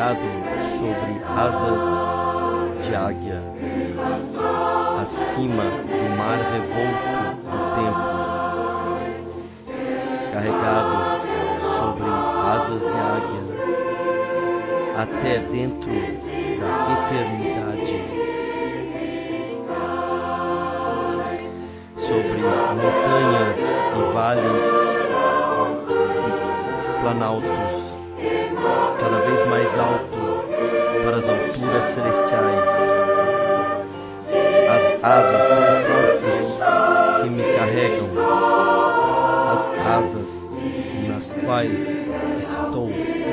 carregado sobre asas de águia, acima do mar revolto do tempo, carregado sobre asas de águia, até dentro da eternidade, sobre montanhas e vales e planaltos, cada vez mais alto para as alturas celestiais. As asas são fortes que me carregam, as asas nas quais estou.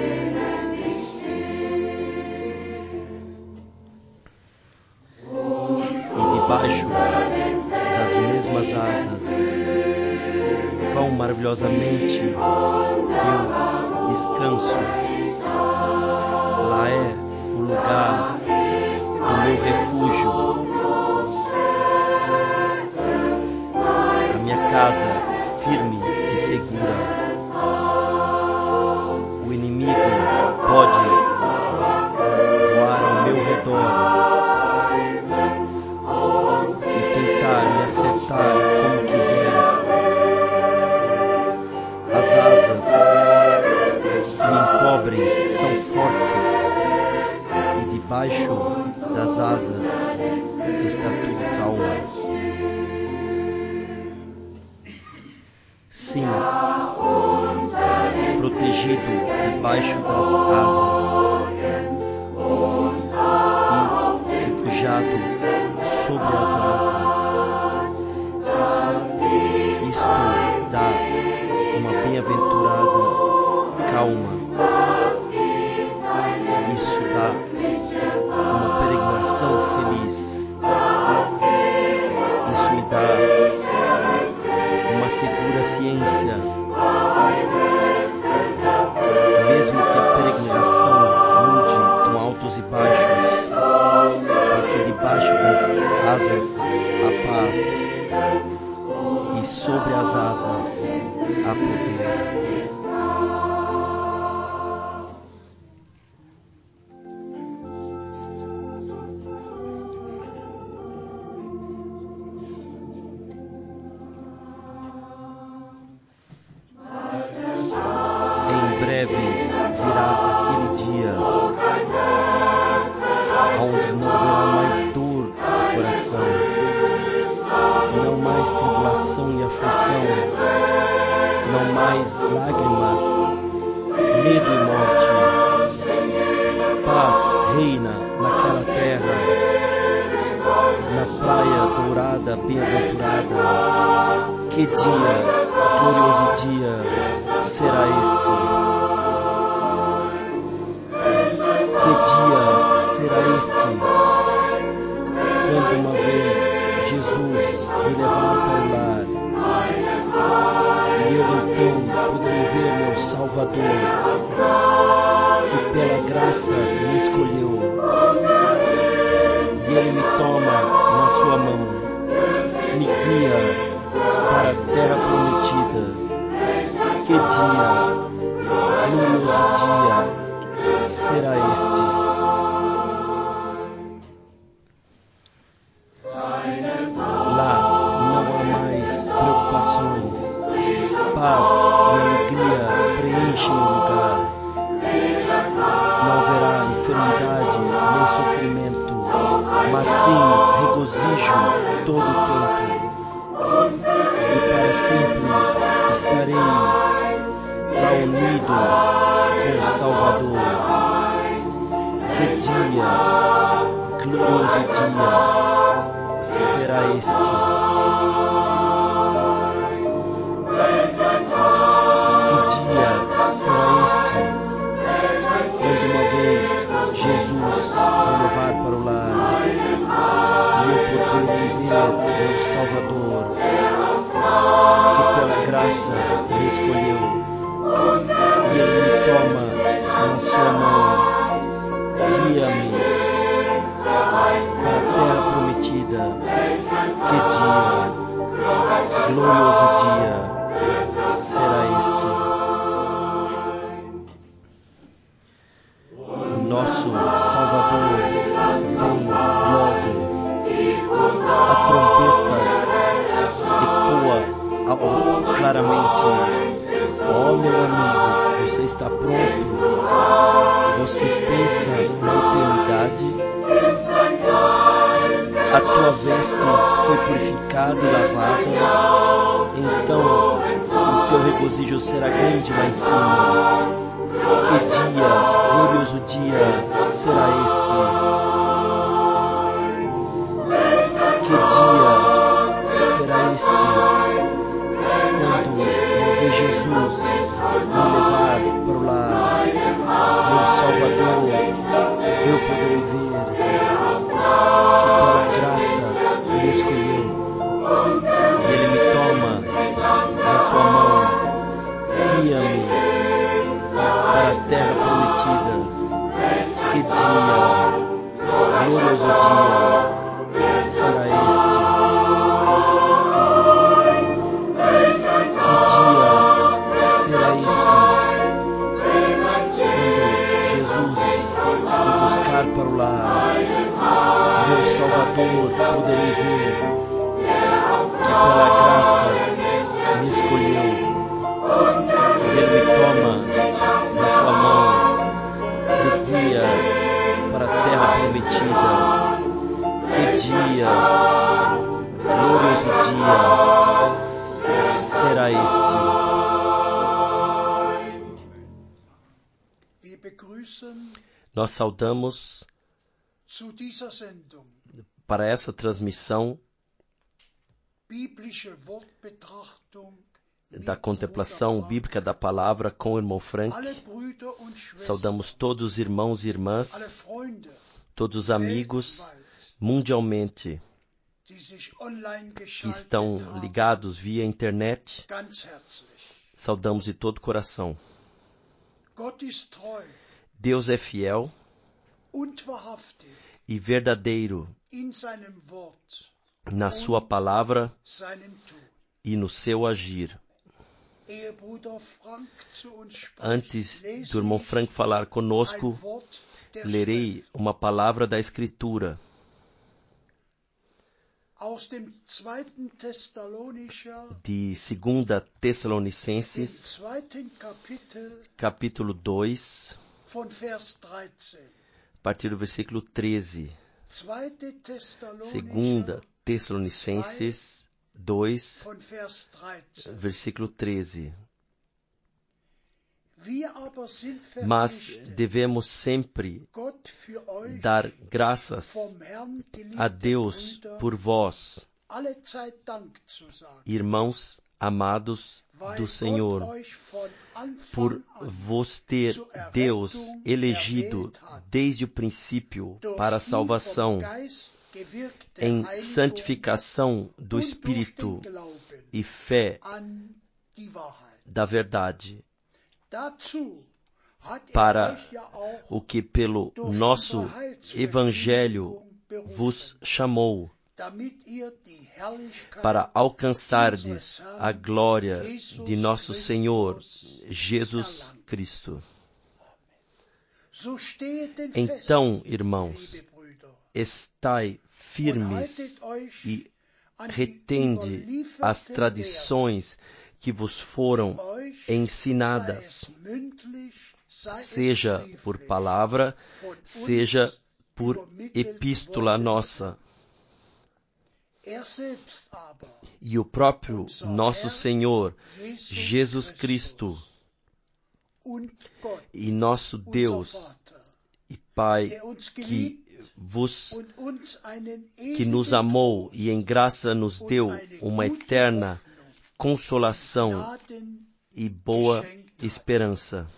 E debaixo das mesmas asas, quão maravilhosamente eu descanso. Lá é o lugar do meu refúgio, a minha casa firme e segura. O inimigo pode voar ao meu redor e tentar me acertar como quiser. As asas que me encobrem são fortes, e debaixo das asas está tudo calmo. Sim, protegido debaixo das asas e refugiado sobre as asas. Isto dá uma bem-aventurada calma. Isso dá uma peregrinação feliz. Isso me dá uma segura ciência, mesmo que a peregrinação mude com altos e baixos, porque debaixo das asas há paz e sobre as asas há poder. Em breve virá aquele dia onde não haverá mais dor no coração, não mais tribulação e aflição, não mais lágrimas, medo e morte. Paz reina naquela terra, na praia dourada, bem-aventurada. Que dia, glorioso dia será este? Que dia será este? Quando uma vez Jesus me levar para o lar, e eu então poderei ver meu Salvador, que pela graça me escolheu, e Ele me toma na sua mão, me guia para a terra prometida. Que dia, glorioso dia será este? Lá não há mais preocupações, paz e alegria preenchem o lugar. Não haverá enfermidade nem sofrimento, mas sim regozijo todo o tempo. E para sempre estarei lá unido com o Salvador. Que dia, glorioso dia será este? Que dia será este? Quando uma vez Jesus me levar para o lar e eu poderei ver meu Salvador, que pela graça me escolheu, e Ele me toma na sua mão, guia-me para a terra prometida. Que dia! prestígio será grande lá em cima. Que dia, glorioso dia será este? Que dia será este? Quando uma vez Jesus me levar para o lar, meu Salvador, eu poderei ver que pela graça me escolheu e Ele me toma na sua mão, guia-me para a terra prometida. Que dia, glorioso dia será este? Que dia será este? Quando Jesus me buscar para o lar, meu Salvador, poderei ver que pela graça me escolheu e Ele me toma na sua mão, me guia para a terra prometida. Que dia, glorioso dia será este? Nós saudamos para essa transmissão da contemplação bíblica da palavra com o irmão Frank. Saudamos todos os irmãos e irmãs, todos os amigos mundialmente que estão ligados via internet. Saudamos de todo o coração. Deus é fiel e verdadeiro na sua palavra e no seu agir. Antes do irmão Frank falar conosco, lerei uma palavra da Escritura. De 2 Tessalonicenses, capítulo 2, a partir do versículo 13. 2 Tessalonicenses 2, versículo 13. Mas devemos sempre dar graças a Deus por vós, irmãos amados do Senhor, por vos ter Deus elegido desde o princípio para a salvação, em santificação do Espírito e fé da verdade, para o que pelo nosso Evangelho vos chamou, para alcançardes a glória de nosso Senhor Jesus Cristo. Então, irmãos, estai firmes e retende as tradições que vos foram ensinadas, seja por palavra, seja por epístola nossa. E o próprio nosso Senhor Jesus Cristo e nosso Deus e Pai, que nos amou e em graça nos deu uma eterna consolação e boa esperança,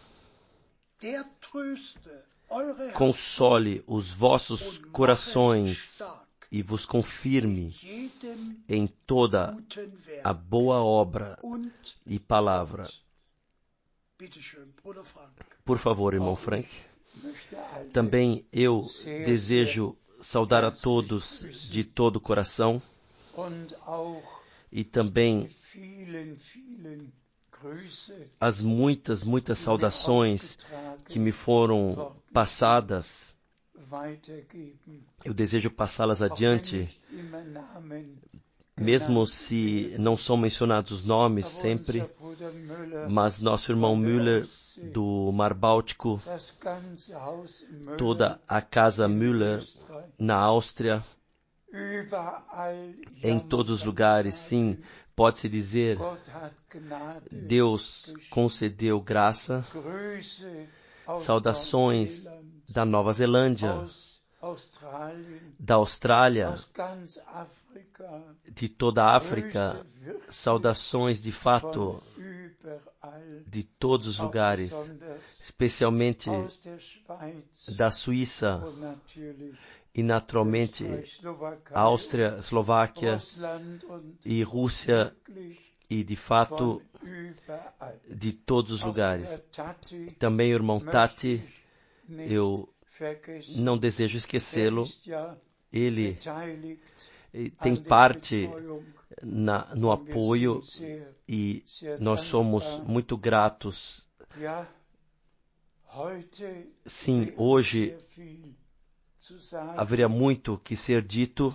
console os vossos corações e vos confirme em toda a boa obra e palavra. Por favor, irmão Frank. Também eu desejo saudar a todos de todo o coração e também as muitas saudações que me foram passadas. Eu desejo passá-las adiante, mesmo se não são mencionados os nomes sempre, mas nosso irmão Müller, do Mar Báltico, toda a casa Müller, na Áustria, Em todos os lugares, sim, pode-se dizer, Deus concedeu graça. Saudações da Nova Zelândia, da Austrália, de toda a África. Saudações de fato de todos os lugares, especialmente da Suíça e naturalmente Áustria, Eslováquia e Rússia e de fato de todos os lugares. Também o irmão Tati, eu não desejo esquecê-lo. Ele tem parte no apoio e nós somos muito gratos. Sim, hoje haveria muito que ser dito.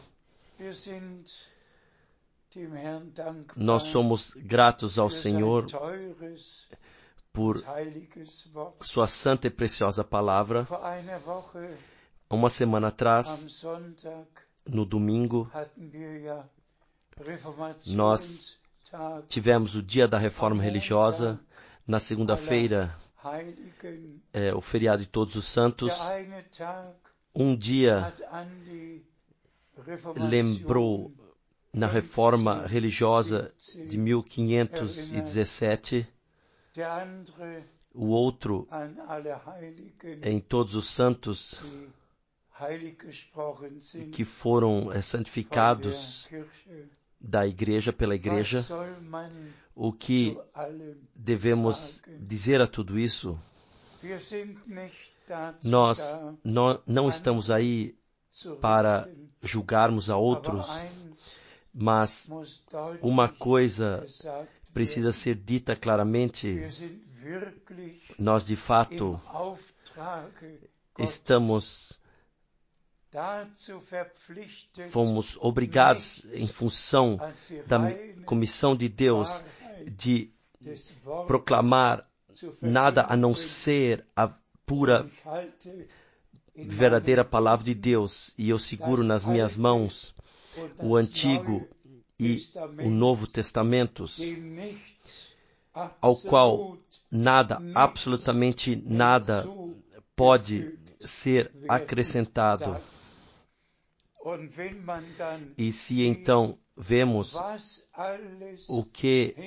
Nós somos gratos ao Senhor por sua santa e preciosa palavra. Uma semana atrás, no domingo, nós tivemos o dia da reforma religiosa. Na segunda-feira, o feriado de Todos os Santos. Um dia lembrou na reforma religiosa de 1517, o outro em Todos os Santos que foram santificados da igreja, pela igreja. O que devemos dizer a tudo isso? Nós não estamos aí para julgarmos a outros, mas uma coisa precisa ser dita claramente. Nós, de fato, fomos obrigados, em função da comissão de Deus, de proclamar nada a não ser a pura, verdadeira palavra de Deus. E eu seguro nas minhas mãos o Antigo e o Novo Testamentos, ao qual nada, absolutamente nada, pode ser acrescentado. E se então vemos o que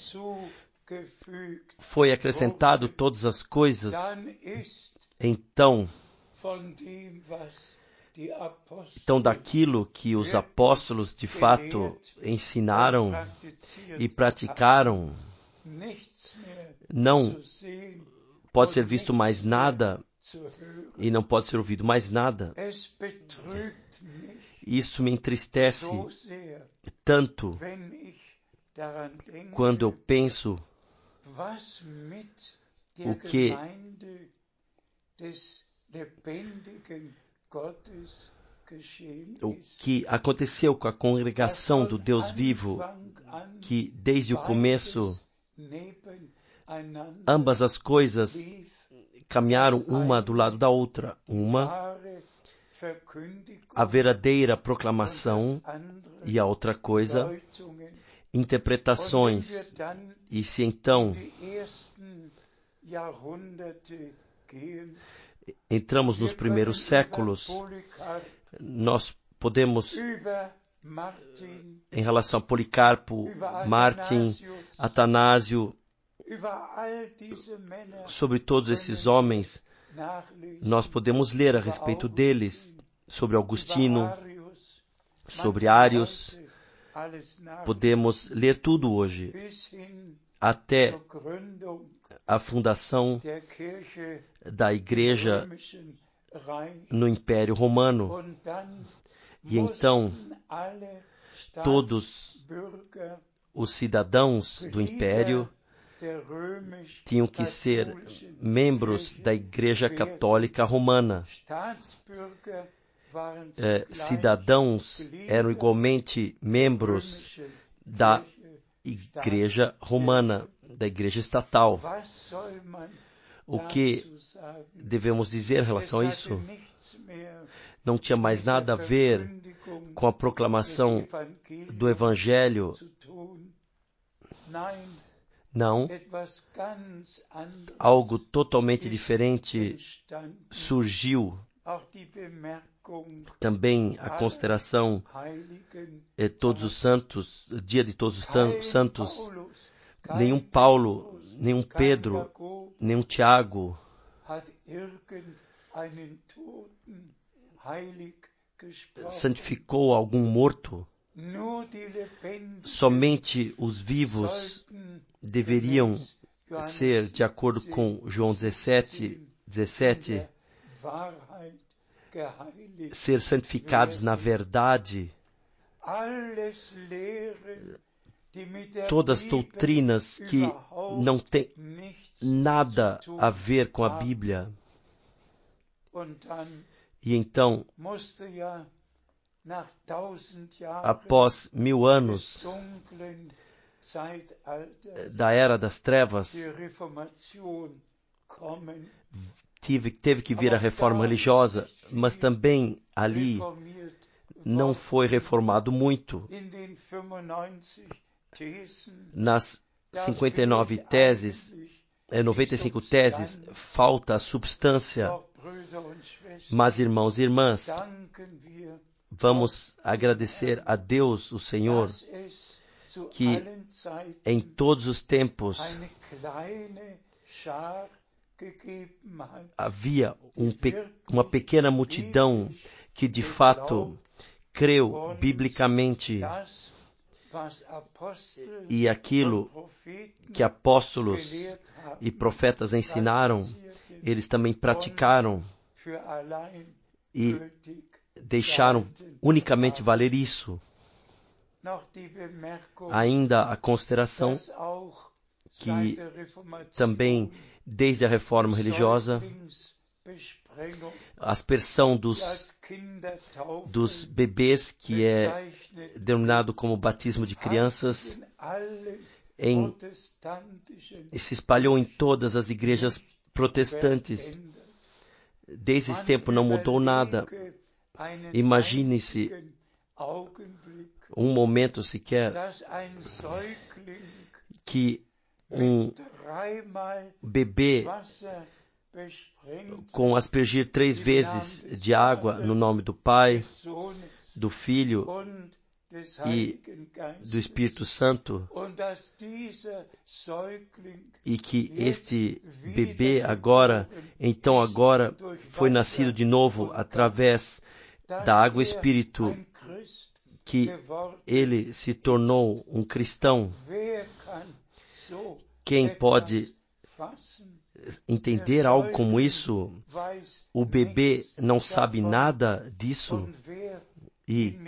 foi acrescentado, todas as coisas, então daquilo que os apóstolos de fato ensinaram e praticaram, não pode ser visto mais nada e não pode ser ouvido mais nada. Isso me entristece tanto quando eu penso o que aconteceu com a congregação do Deus vivo, que desde o começo ambas as coisas caminharam uma do lado da outra. Uma, a verdadeira proclamação, e a outra coisa, interpretações. E se então entramos nos primeiros séculos, nós podemos, em relação a Policarpo, Martin, Atanásio, sobre todos esses homens, nós podemos ler a respeito deles, sobre Augustino, sobre Ários, podemos ler tudo hoje, até a fundação da Igreja no Império Romano. E então, todos os cidadãos do Império tinham que ser membros da Igreja Católica Romana. Cidadãos eram igualmente membros da Igreja Romana, da Igreja Estatal. O que devemos dizer em relação a isso? Não tinha mais nada a ver com a proclamação do Evangelho. Não, algo totalmente diferente surgiu. Também a consideração Todos os Santos, Dia de Todos os Santos. Nenhum Paulo, nenhum Pedro, nenhum Tiago santificou algum morto. Somente os vivos deveriam ser, de acordo com João 17, ser santificados na verdade. Todas as doutrinas que não têm nada a ver com a Bíblia. E então, após 1000 anos da Era das Trevas, teve que vir a reforma religiosa, mas também ali não foi reformado muito. Nas 59 teses, 95 teses, falta a substância. Mas, irmãos e irmãs, vamos agradecer a Deus, o Senhor, que em todos os tempos havia uma pequena multidão que de fato creu biblicamente, e aquilo que apóstolos e profetas ensinaram, eles também praticaram e deixaram unicamente valer isso. Ainda a consideração que também desde a reforma religiosa, a aspersão dos bebês, que é denominado como batismo de crianças, se espalhou em todas as igrejas protestantes. Desde esse tempo não mudou nada. Imagine-se um momento sequer que um bebê com aspergir 3 vezes de água no nome do Pai, do Filho e do Espírito Santo, e que este bebê agora foi nascido de novo através da água e Espírito, que ele se tornou um cristão. Quem pode entender algo como isso? O bebê não sabe nada disso. E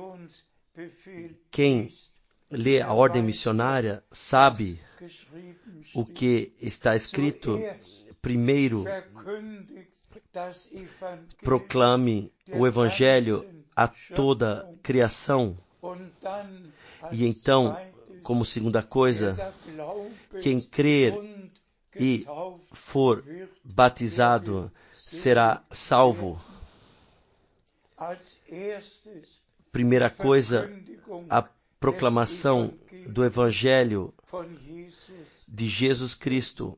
quem lê a ordem missionária sabe o que está escrito. Primeiro, proclame o Evangelho a toda criação. E então, como segunda coisa, quem crer e for batizado será salvo. Primeira coisa, a proclamação do Evangelho de Jesus Cristo,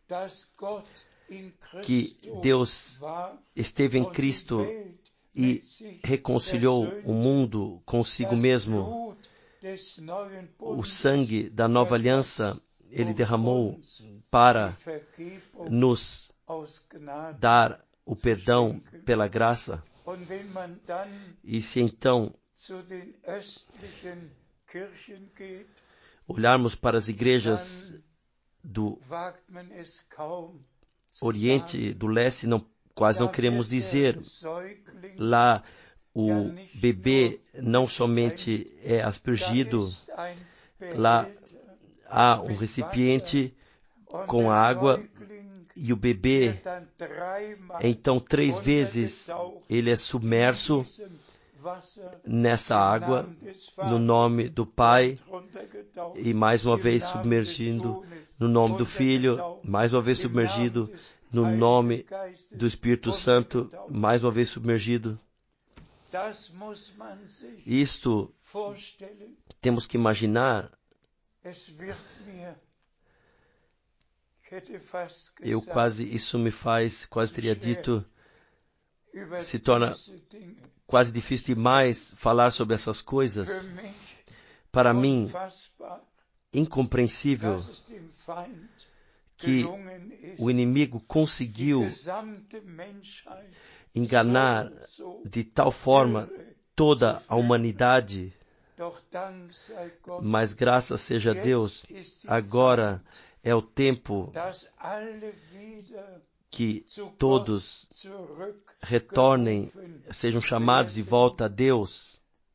que Deus esteve em Cristo e reconciliou o mundo consigo mesmo. O sangue da nova aliança Ele derramou para nos dar o perdão pela graça. E se então olharmos para as igrejas do Oriente e do Leste, quase não queremos dizer. Lá o bebê não somente é aspergido, lá há um recipiente com água e o bebê, então 3 vezes ele é submerso nessa água, no nome do Pai, e mais uma vez submergindo no nome do Filho, mais uma vez submergido no nome do Espírito Santo, mais uma vez submergido. Isto temos que imaginar. Isso me faz, quase teria dito, se torna quase difícil demais falar sobre essas coisas. Para mim, incompreensível que o inimigo conseguiu enganar de tal forma toda a humanidade, mas graças seja a Deus, agora é o tempo que todos retornem, sejam chamados de volta a Deus.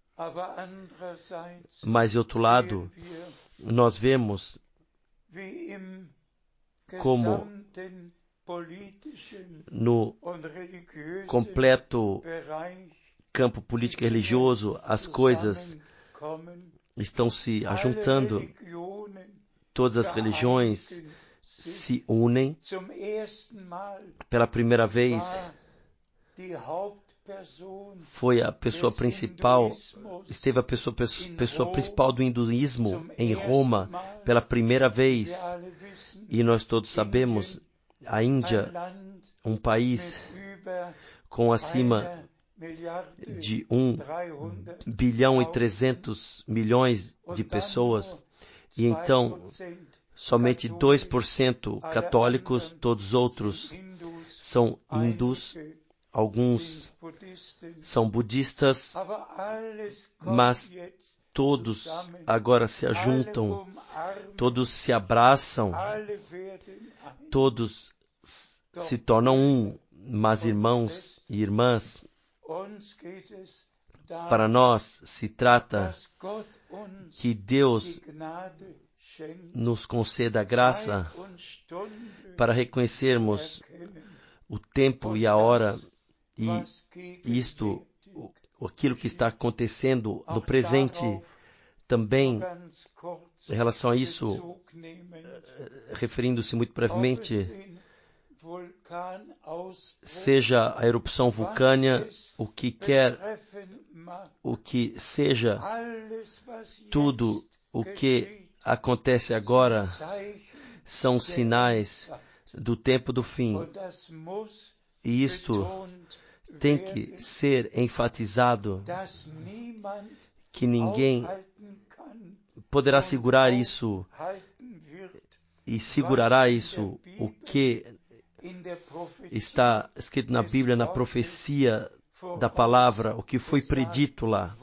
Mas, de outro lado, nós vemos como no completo campo político e religioso as coisas estão se ajuntando, todas as religiões se unem. Pela primeira vez foi a pessoa principal, esteve a pessoa principal do hinduísmo em Roma pela primeira vez. E nós todos sabemos, a Índia, um país com acima de 1,3 bilhão de pessoas, e então somente 2% católicos, todos os outros são hindus, alguns são budistas, mas todos agora se ajuntam, todos se abraçam, todos se tornam um, mas irmãos e irmãs. Para nós se trata que Deus nos conceda a graça para reconhecermos o tempo e a hora, e aquilo que está acontecendo no presente também. Em relação a isso, referindo-se muito brevemente, seja a erupção vulcânica, o que seja, tudo o que acontece agora são sinais do tempo do fim. E isto tem que ser enfatizado, que ninguém poderá segurar isso e segurará isso, o que está escrito na Bíblia, na profecia da palavra, o que foi predito lá.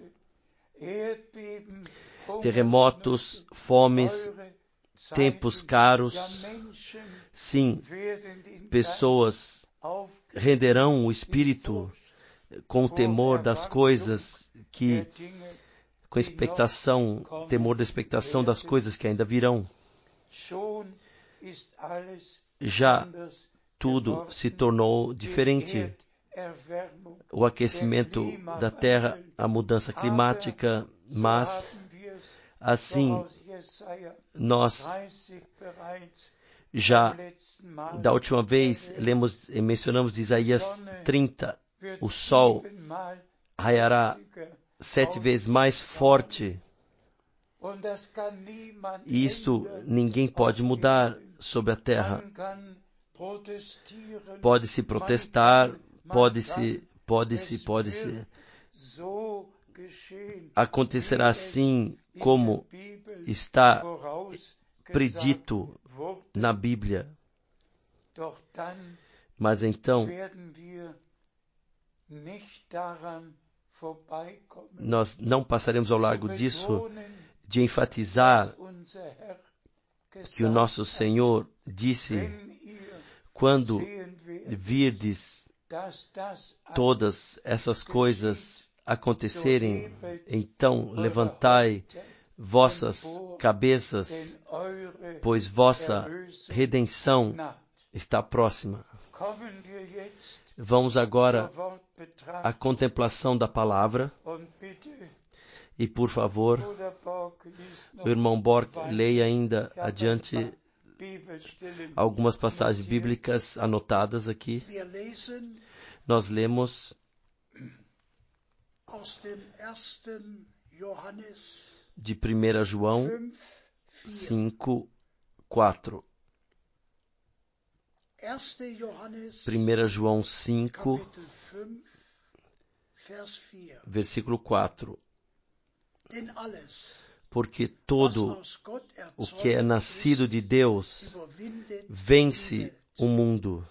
Terremotos, fomes, tempos caros. Sim, pessoas renderão o espírito com o temor das coisas com expectação, temor da expectação das coisas que ainda virão. Já tudo se tornou diferente. O aquecimento da Terra, a mudança climática, mas assim nós já da última vez mencionamos de Isaías 30, o sol raiará 7 vezes mais forte. E isto ninguém pode mudar sobre a terra. Pode-se protestar, pode-se. Acontecerá assim como está predito na Bíblia. Mas então nós não passaremos ao largo disso, de enfatizar que o nosso Senhor disse: quando virdes todas essas coisas acontecerem, então levantai vossas cabeças, pois vossa redenção está próxima. Vamos agora à contemplação da palavra. E, por favor, o irmão Borg leia ainda adiante algumas passagens bíblicas anotadas aqui. Nós lemos de 1 João 5, 4. 1 João 5, versículo 4. Porque todo o que é nascido de Deus vence o mundo.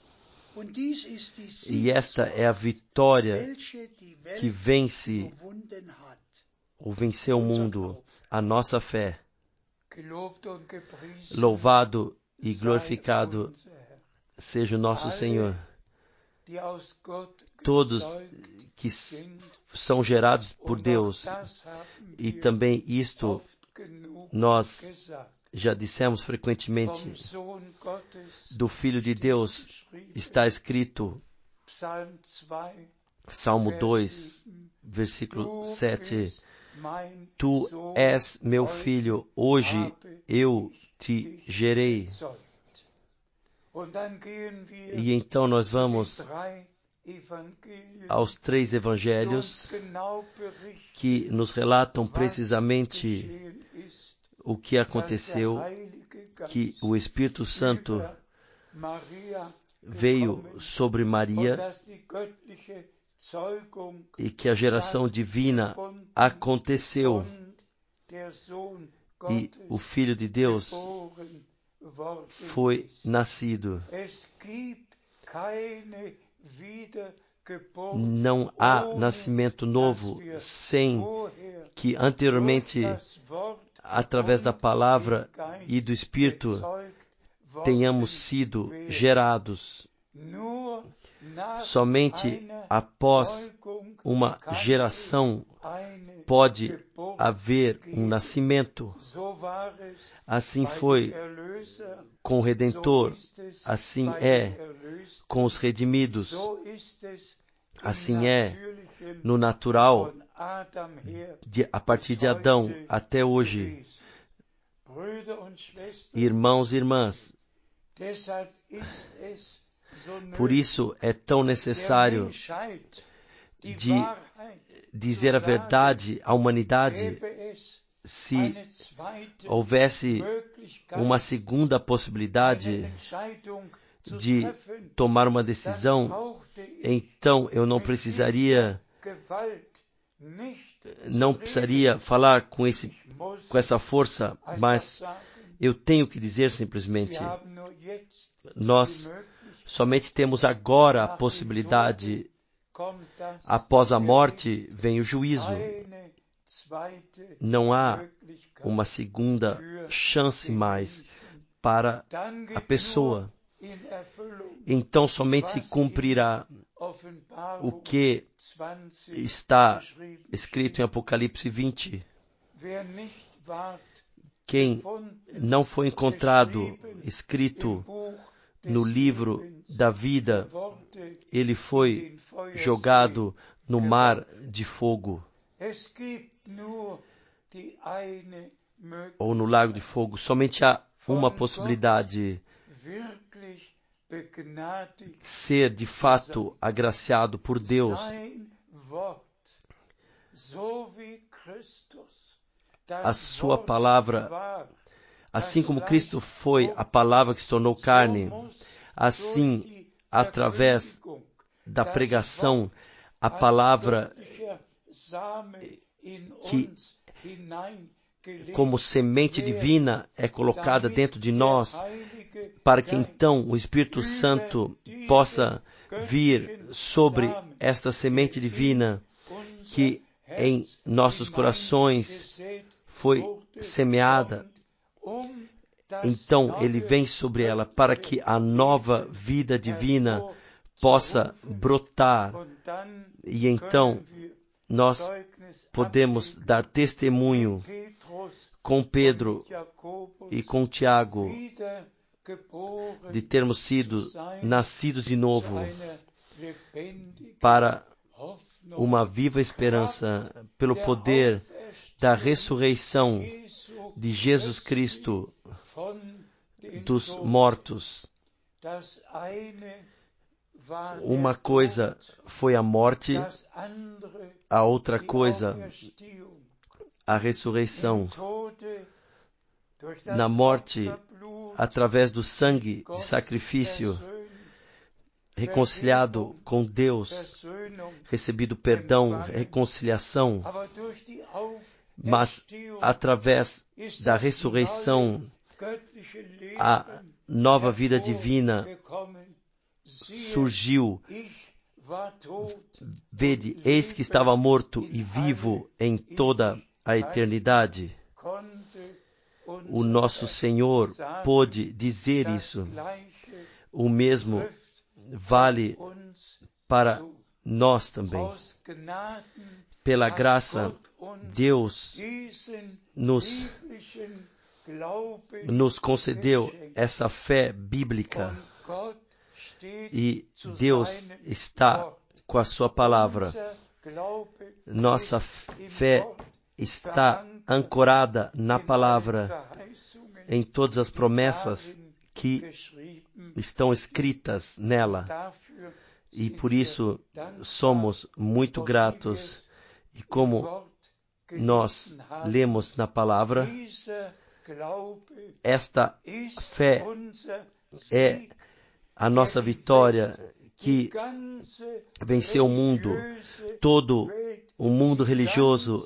E esta é a vitória que vence ou venceu o mundo, a nossa fé. Louvado e glorificado seja o nosso Senhor. Todos que são gerados por Deus, e também isto nós já dissemos frequentemente, do Filho de Deus está escrito, Salmo 2, versículo 7, Tu és meu filho, hoje eu te gerei. E então nós vamos aos 3 evangelhos que nos relatam precisamente o que aconteceu, que o Espírito Santo veio sobre Maria e que a geração divina aconteceu e o Filho de Deus foi nascido. Não há nascimento novo sem que anteriormente, através da palavra e do Espírito, tenhamos sido gerados. Somente após uma geração pode haver um nascimento. Assim foi com o Redentor, assim é com os redimidos, assim é no natural, a partir de Adão até hoje. Irmãos e irmãs, por isso é tão necessário de dizer a verdade à humanidade. Se houvesse uma segunda possibilidade de tomar uma decisão, então eu não precisaria falar com essa força, mas eu tenho que dizer simplesmente, nós somente temos agora a possibilidade. Após a morte vem o juízo. Não há uma segunda chance mais para a pessoa. Então somente se cumprirá o que está escrito em Apocalipse 20. Quem não foi encontrado escrito no livro da vida, ele foi jogado no mar de fogo ou no lago de fogo. Somente há uma possibilidade: ser de fato agraciado por Deus. A sua palavra, assim como Cristo foi a palavra que se tornou carne, assim, através da pregação, a palavra que, como semente divina, é colocada dentro de nós, para que então o Espírito Santo possa vir sobre esta semente divina que em nossos corações foi semeada. Então ele vem sobre ela para que a nova vida divina possa brotar. E então nós podemos dar testemunho com Pedro e com Tiago, de termos sido nascidos de novo para uma viva esperança pelo poder da ressurreição de Jesus Cristo dos mortos. Uma coisa foi a morte, a outra coisa a ressurreição. Na morte, através do sangue de sacrifício, reconciliado com Deus, recebido perdão, reconciliação, mas através da ressurreição, a nova vida divina surgiu. Vede, eis que estava morto e vivo em toda a eternidade. O nosso Senhor pôde dizer isso. O mesmo vale para nós também. Pela graça, Deus nos concedeu essa fé bíblica. E Deus está com a sua palavra. Nossa fé está ancorada na palavra, em todas as promessas que estão escritas nela. E por isso somos muito gratos. E como nós lemos na palavra, esta fé é a nossa vitória que venceu o mundo. Todo o mundo religioso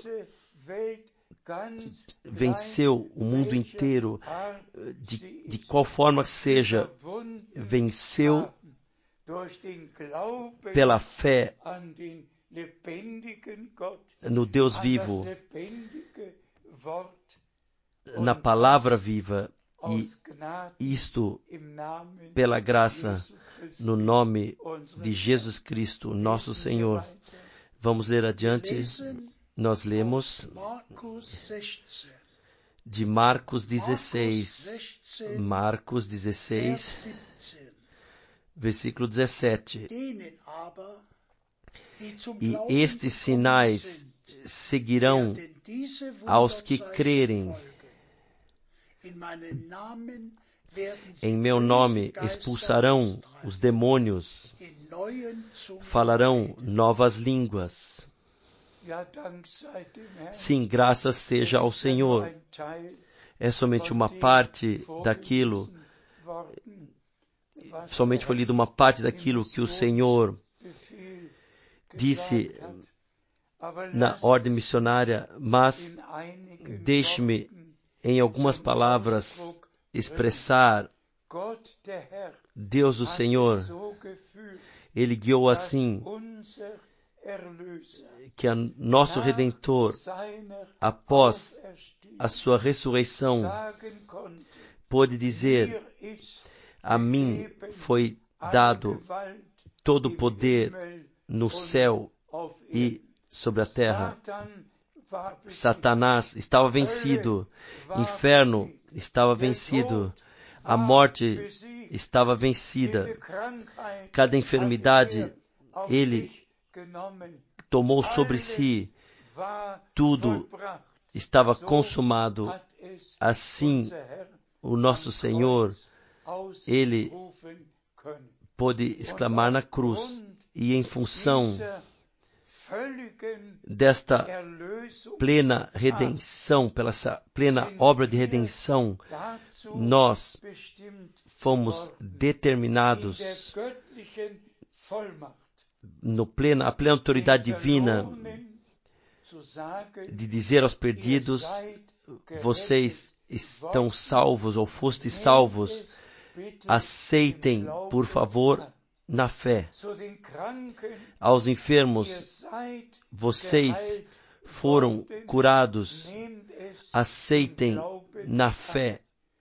venceu o mundo inteiro, de qual forma seja, venceu pela fé no Deus vivo, na palavra viva, e isto pela graça, no nome de Jesus Cristo, nosso Senhor. Vamos ler adiante. Nós lemos de Marcos 16, versículo 17. E estes sinais seguirão aos que crerem. Em meu nome expulsarão os demônios, falarão novas línguas. Sim, graças seja ao Senhor. É somente uma parte daquilo, somente foi lida uma parte daquilo que o Senhor disse na ordem missionária, mas deixe-me em algumas palavras expressar. Deus, o Senhor, Ele guiou assim que nosso Redentor, após a sua ressurreição, pôde dizer: a mim foi dado todo o poder no céu e sobre a terra. Satanás estava vencido, inferno estava vencido, a morte estava vencida. Cada enfermidade Ele tomou sobre si, tudo estava consumado. Assim, o nosso Senhor, Ele pôde exclamar na cruz, e em função desta plena redenção, pela essa plena obra de redenção, nós fomos determinados a plena autoridade divina de dizer aos perdidos: vocês estão salvos ou fostes salvos, aceitem, por favor, na fé. Aos enfermos, vocês foram curados, aceitem na fé.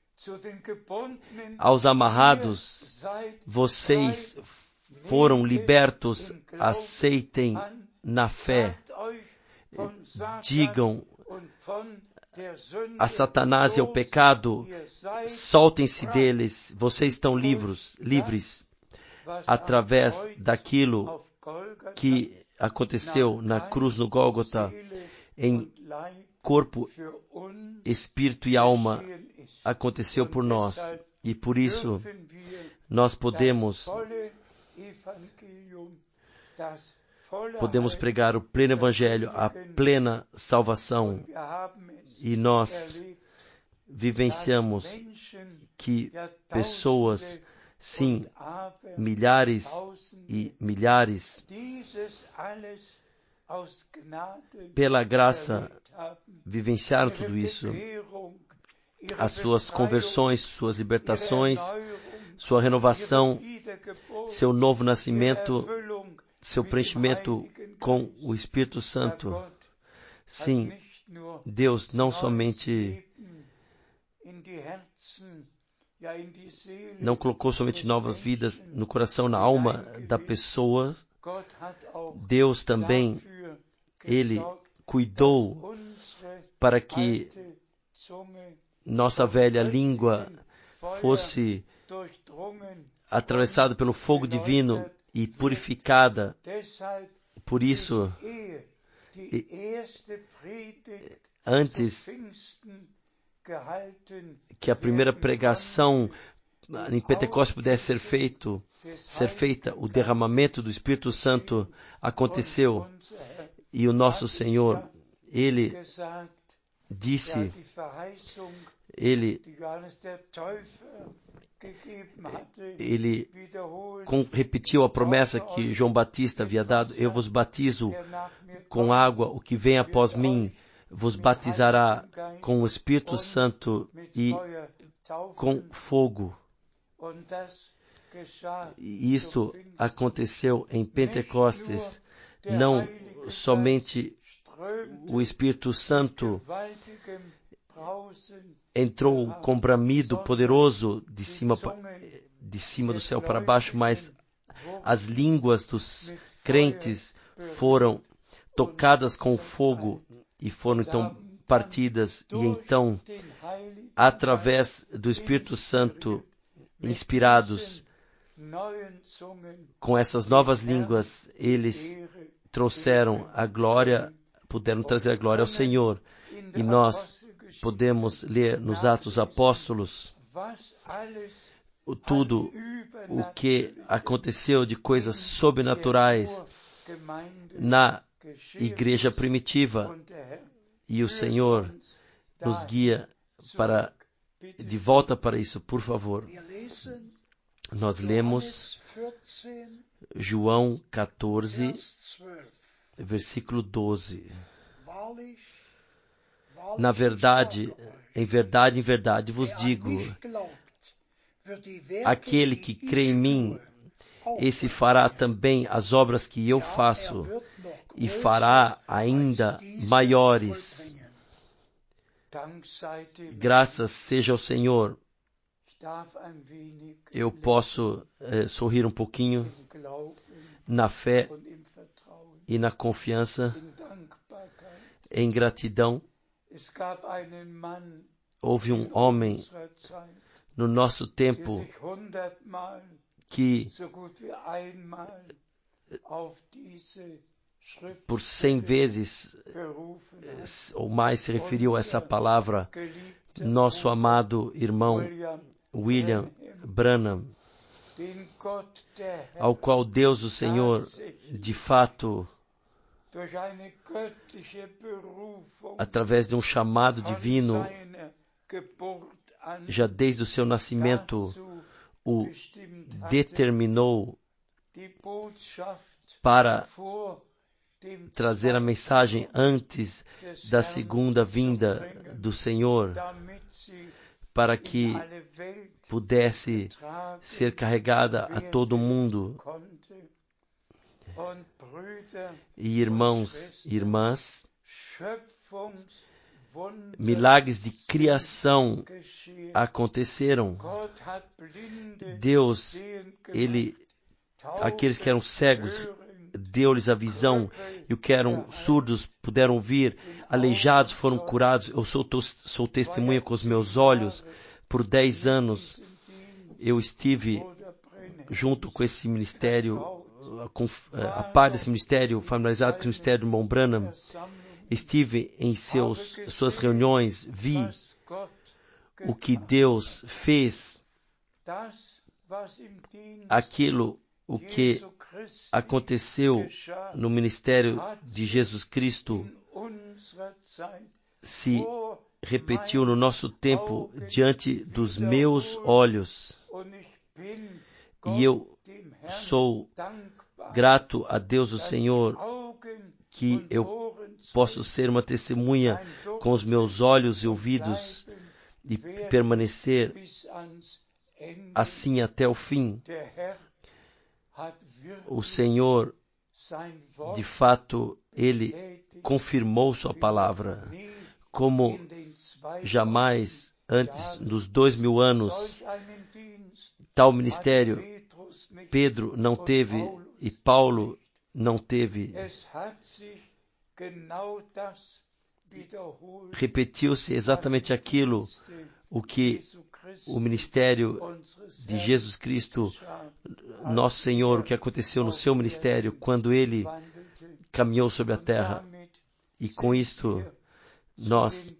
Aos amarrados, vocês foram libertos, aceitem na fé. Digam a Satanás e ao pecado, soltem-se deles, vocês estão livres, através daquilo que aconteceu na cruz no Gólgota, em corpo, espírito e alma, aconteceu por nós. E por isso, nós podemos pregar o pleno evangelho, a plena salvação. E nós vivenciamos que pessoas, sim, milhares e milhares, pela graça, vivenciaram tudo isso. As suas conversões, suas libertações, sua renovação, seu novo nascimento, seu preenchimento com o Espírito Santo. Sim, Deus não somente não colocou somente novas vidas no coração, na alma da pessoa. Deus também, Ele cuidou para que nossa velha língua fosse atravessada pelo fogo divino e purificada. Por isso, antes que a primeira pregação em Pentecostes pudesse ser feita, o derramamento do Espírito Santo aconteceu. E o nosso Senhor, Ele disse, Ele repetiu a promessa que João Batista havia dado: eu vos batizo com água, o que vem após mim vos batizará com o Espírito Santo e com fogo. E isto aconteceu em Pentecostes. Não somente o Espírito Santo entrou com bramido poderoso de cima do céu para baixo, mas as línguas dos crentes foram tocadas com fogo e foram então partidas. E então, através do Espírito Santo, inspirados com essas novas línguas, eles trouxeram a glória, puderam trazer a glória ao Senhor. E nós podemos ler nos Atos Apóstolos tudo o que aconteceu de coisas sobrenaturais na igreja primitiva. E o Senhor nos guia de volta para isso, por favor. Nós lemos João 14, versículo 12. Na verdade, em verdade vos digo, aquele que crê em mim, esse fará também as obras que eu faço, e fará ainda maiores. Graças seja ao Senhor. Eu posso sorrir um pouquinho na fé e na confiança, em gratidão. Houve um homem no nosso tempo que por 100 vezes ou mais se referiu a essa palavra, nosso amado irmão William Branham, ao qual Deus, o Senhor, de fato, através de um chamado divino, já desde o seu nascimento, o determinou para trazer a mensagem antes da segunda vinda do Senhor, para que pudesse ser carregada a todo mundo. E irmãos e irmãs, milagres de criação aconteceram. Deus, aqueles que eram cegos, deu-lhes a visão, e o que eram surdos puderam ouvir, aleijados foram curados. Eu sou testemunha com os meus olhos. Por 10 anos eu estive junto com esse ministério, a par desse ministério, familiarizado com o ministério do irmão Branham. Estive em suas reuniões, vi o que Deus fez, o que aconteceu no ministério de Jesus Cristo se repetiu no nosso tempo diante dos meus olhos. E eu sou grato a Deus, o Senhor, que eu posso ser uma testemunha com os meus olhos e ouvidos e permanecer assim até o fim. O Senhor, de fato, Ele confirmou sua palavra, como jamais antes, nos 2000 anos, tal ministério Pedro não teve e Paulo não teve. Repetiu-se exatamente aquilo, o que o ministério de Jesus Cristo, nosso Senhor, o que aconteceu no seu ministério quando Ele caminhou sobre a terra. E com isto, nós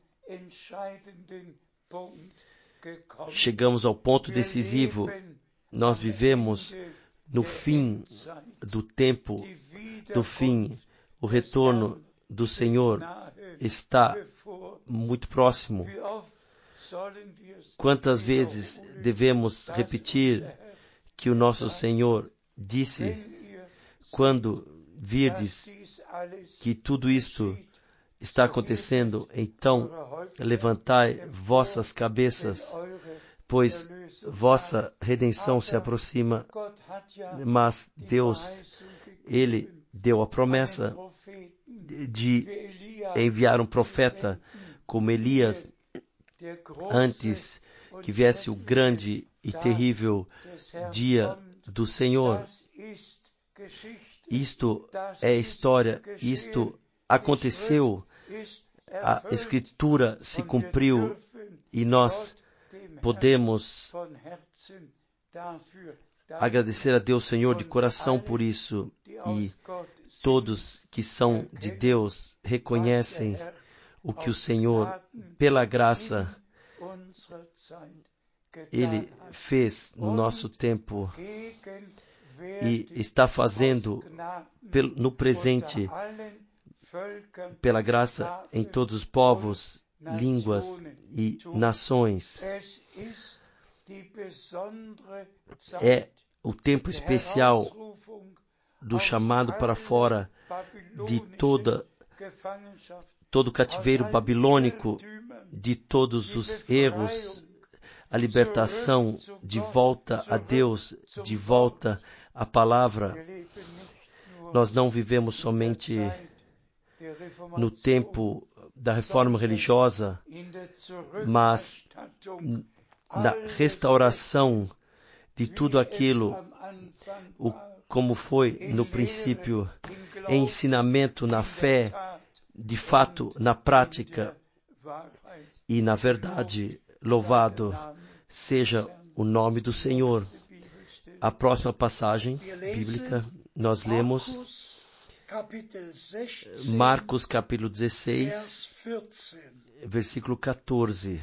chegamos ao ponto decisivo. Nós vivemos no fim do tempo, do fim. O retorno do Senhor está muito próximo. Quantas vezes devemos repetir que o nosso Senhor disse: quando virdes que tudo isto está acontecendo, então levantai vossas cabeças, pois vossa redenção se aproxima. Mas Deus, Ele deu a promessa de enviar um profeta como Elias antes que viesse o grande e terrível dia do Senhor. Isto é história, isto aconteceu, a Escritura se cumpriu e nós podemos agradecer a Deus, Senhor, de coração por isso. E todos que são de Deus reconhecem o que o Senhor, pela graça, Ele fez no nosso tempo e está fazendo no presente, pela graça, em todos os povos, línguas e nações. É o tempo especial do chamado para fora de todo o cativeiro babilônico, de todos os erros, a libertação de volta a Deus, de volta à palavra. Nós não vivemos somente no tempo da reforma religiosa, mas na restauração de tudo aquilo, como foi no princípio, em ensinamento, na fé, de fato, na prática e na verdade. Louvado seja o nome do Senhor. A próxima passagem bíblica, nós lemos Marcos capítulo 16, versículo 14.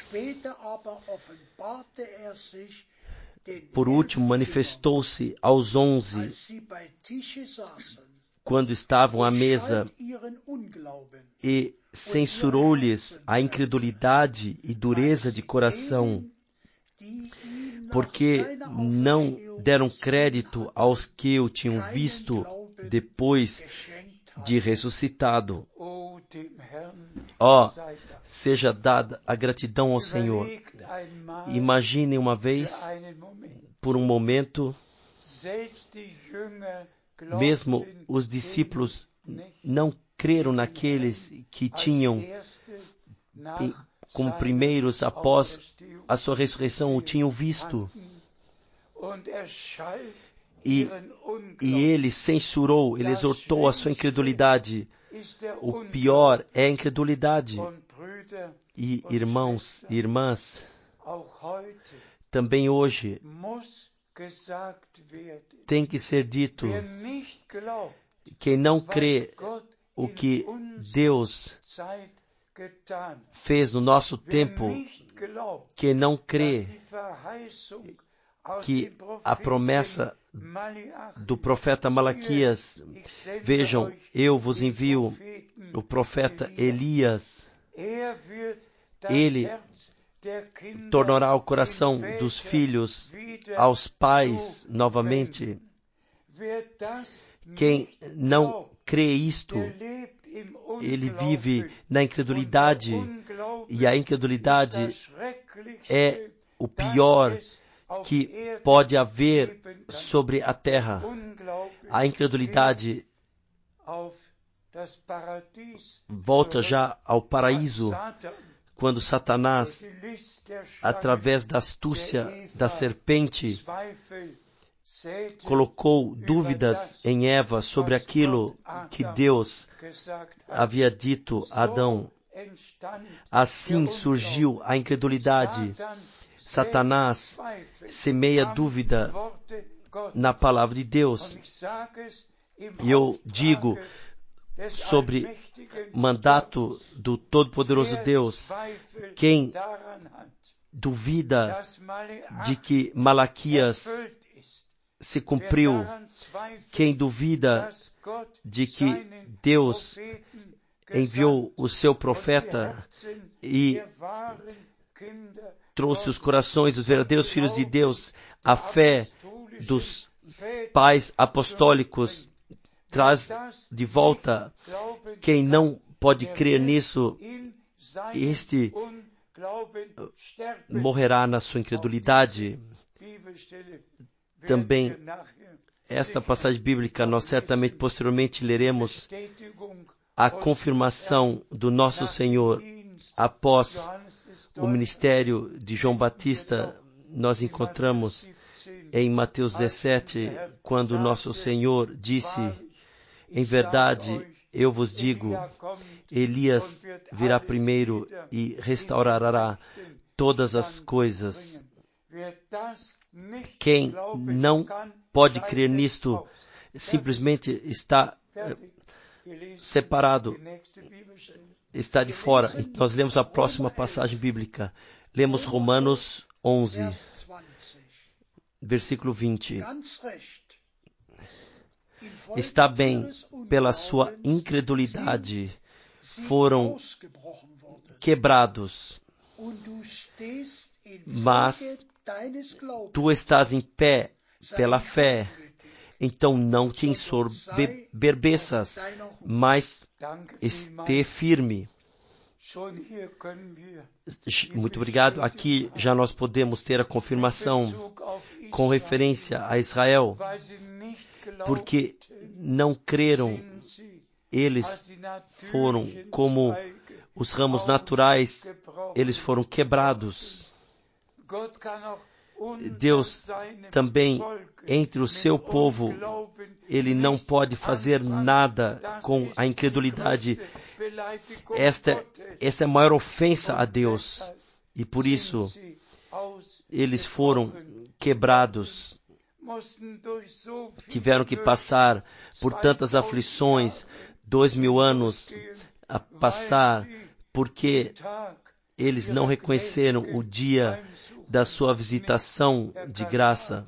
Por último, manifestou-se aos 11 quando estavam à mesa e censurou-lhes a incredulidade e dureza de coração, porque não deram crédito aos que o tinham visto depois de ressuscitado. Seja dada a gratidão ao Senhor. Imagine uma vez, por um momento, mesmo os discípulos não creram naqueles que tinham, como primeiros após a sua ressurreição, o tinham visto. e ele censurou, ele exortou a sua incredulidade. O pior é a incredulidade. E irmãos e irmãs, também hoje tem que ser dito: quem não crê o que Deus fez no nosso tempo, quem não crê que a promessa do profeta Malaquias, vejam, eu vos envio o profeta Elias, ele tornará o coração dos filhos aos pais novamente. Quem não crê isto, ele vive na incredulidade, e a incredulidade é o pior que pode haver sobre a terra. A incredulidade volta já ao paraíso, quando Satanás, através da astúcia da serpente, colocou dúvidas em Eva sobre aquilo que Deus havia dito a Adão. Assim surgiu a incredulidade. Satanás semeia dúvida na palavra de Deus. E eu digo sobre mandato do Todo-Poderoso Deus: quem duvida de que Malaquias se cumpriu, quem duvida de que Deus enviou o seu profeta e trouxe os corações dos verdadeiros filhos de Deus, a fé dos pais apostólicos traz de volta. Quem não pode crer nisso, este morrerá na sua incredulidade. Também esta passagem bíblica nós certamente posteriormente leremos a confirmação do nosso Senhor após o ministério de João Batista. Nós encontramos em Mateus 17, quando nosso Senhor disse: em verdade, eu vos digo, Elias virá primeiro e restaurará todas as coisas. Quem não pode crer nisto simplesmente está separado, está de fora. Nós lemos a próxima passagem bíblica. Lemos Romanos 11, versículo 20. Está bem, pela sua incredulidade foram quebrados, mas tu estás em pé pela fé, então não te ensoberbeças, mas esteja firme. Muito obrigado. Aqui já nós podemos ter a confirmação com referência a Israel, porque não creram. Eles foram como os ramos naturais, eles foram quebrados. Deus também, entre o seu povo, ele não pode fazer nada com a incredulidade. Esta é a maior ofensa a Deus. E por isso, eles foram quebrados. Tiveram que passar por tantas aflições, 2000 anos a passar, porque eles não reconheceram o dia da sua visitação de graça.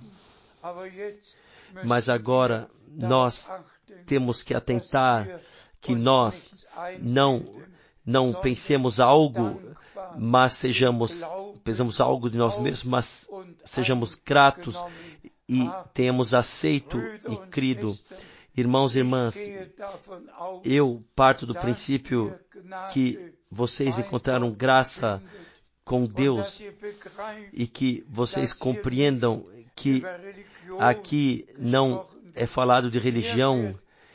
Mas agora nós temos que atentar que nós não pensemos algo, mas pensamos algo de nós mesmos, mas sejamos gratos e tenhamos aceito e crido. Irmãos e irmãs, eu parto do princípio que vocês encontraram graça com Deus e que vocês compreendam que aqui não é falado de religião,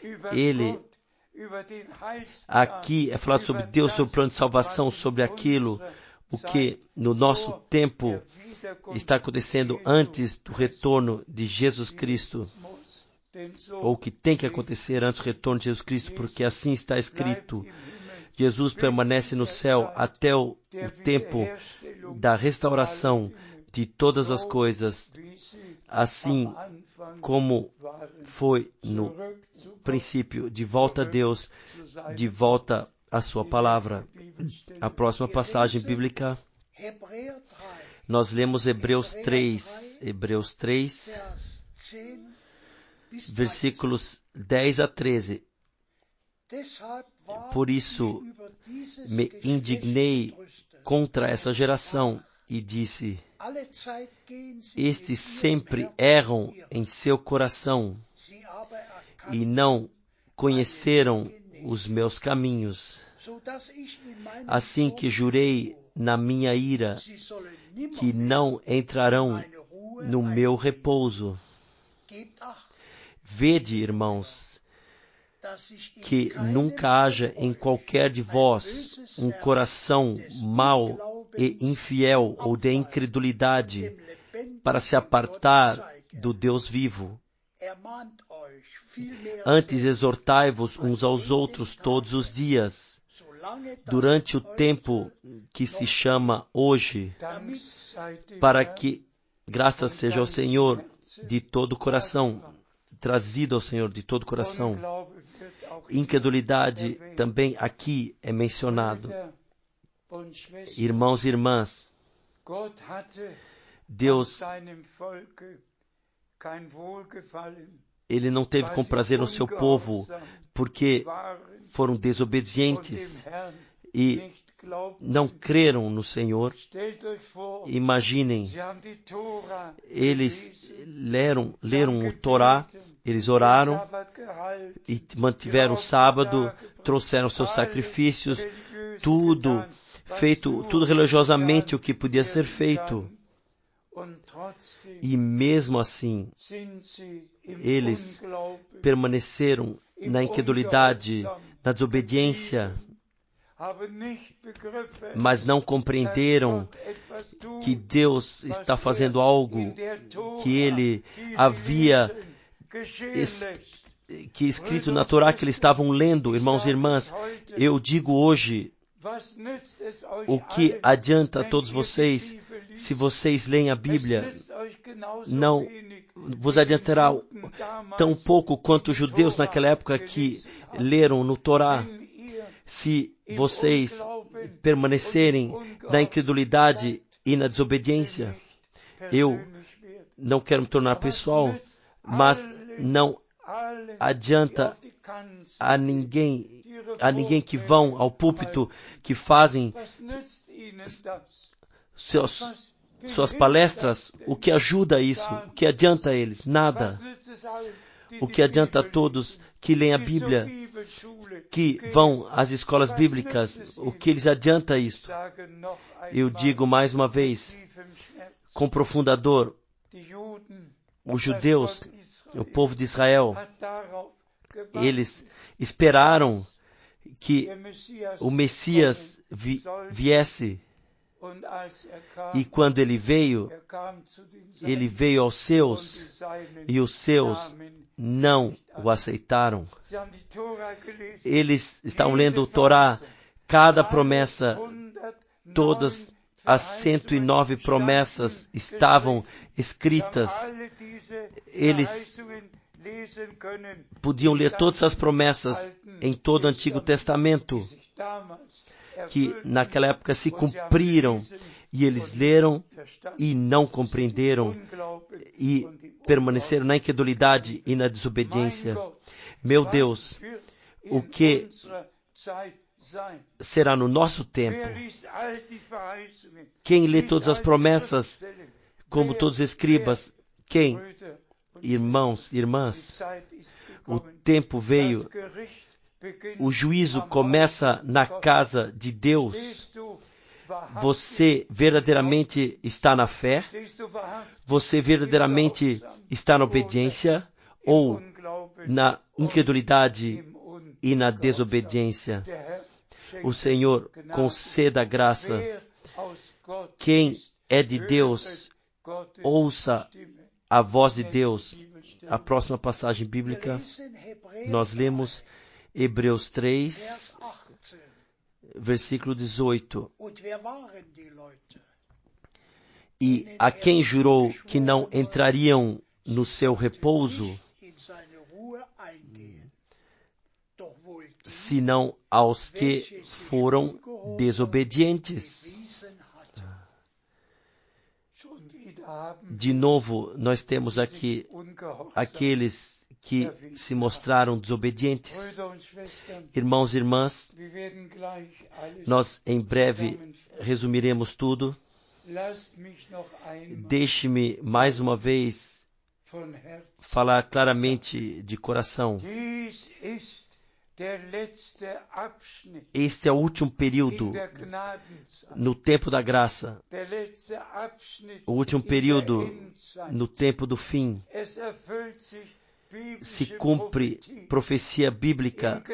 aqui é falado sobre Deus, sobre o plano de salvação, sobre aquilo, o que no nosso tempo está acontecendo antes do retorno de Jesus Cristo. ou que tem que acontecer antes do retorno de Jesus Cristo, porque assim está escrito. Jesus permanece no céu até o tempo da restauração de todas as coisas, assim como foi no princípio, de volta a Deus, de volta à sua palavra. A próxima passagem bíblica, nós lemos Hebreus 3, versículos 10 a 13. Por isso me indignei contra essa geração e disse: estes sempre erram em seu coração e não conheceram os meus caminhos. Assim que jurei na minha ira que não entrarão no meu repouso. Vede, irmãos, que nunca haja em qualquer de vós um coração mau e infiel ou de incredulidade para se apartar do Deus vivo. Antes exortai-vos uns aos outros todos os dias, durante o tempo que se chama hoje, para que graças seja ao Senhor de todo o coração, trazido ao Senhor de todo o coração. Incredulidade também aqui é mencionado. Irmãos e irmãs, Deus, Ele não teve com prazer no seu povo, porque foram desobedientes e não creram no Senhor. Imaginem, eles leram o Torá, eles oraram e mantiveram o sábado, trouxeram seus sacrifícios, tudo feito, tudo religiosamente o que podia ser feito. E mesmo assim, eles permaneceram na incredulidade, na desobediência, mas não compreenderam que Deus está fazendo algo que Ele havia escrito na Torá que eles estavam lendo. Irmãos e irmãs, eu digo hoje, o que adianta a todos vocês se vocês leem a Bíblia? Não vos adiantará tão pouco quanto os judeus naquela época que leram no Torá. Se vocês permanecerem na incredulidade e na desobediência, eu não quero me tornar pessoal, mas não adianta a ninguém que vão ao púlpito, que fazem suas palestras. O que ajuda isso? O que adianta a eles? Nada. O que adianta a todos que leem a Bíblia, que vão às escolas bíblicas? O que lhes adianta isso? Eu digo mais uma vez, com profunda dor, os judeus, o povo de Israel, eles esperaram que o Messias viesse. E quando ele veio aos seus, e os seus não o aceitaram. Eles estavam lendo o Torá, cada promessa, todas as 109 promessas estavam escritas. Eles podiam ler todas as promessas em todo o Antigo Testamento, que naquela época se cumpriram, e eles leram e não compreenderam e permaneceram na incredulidade e na desobediência. Meu Deus, o que será no nosso tempo? Quem lê todas as promessas, como todos os escribas? Quem? Irmãos, irmãs, o tempo veio. O juízo começa na casa de Deus. Você verdadeiramente está na fé? Você verdadeiramente está na obediência? Ou na incredulidade e na desobediência? O Senhor conceda a graça. Quem é de Deus, ouça a voz de Deus. A próxima passagem bíblica, nós lemos Hebreus 3, versículo 18. E a quem jurou que não entrariam no seu repouso, senão aos que foram desobedientes. De novo, nós temos aqui aqueles que se mostraram desobedientes. Irmãos e irmãs, nós em breve resumiremos tudo. Deixe-me mais uma vez falar claramente de coração. Este é o último período no tempo da graça, o último período no tempo do fim. Se cumpre profecia bíblica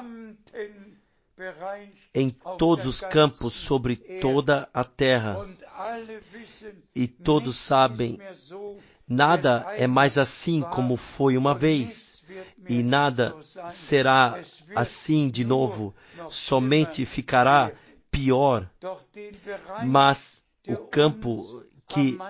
em todos os campos sobre toda a terra. E todos sabem, nada é mais assim como foi uma vez, e nada será assim de novo, somente ficará pior. Mas o campo que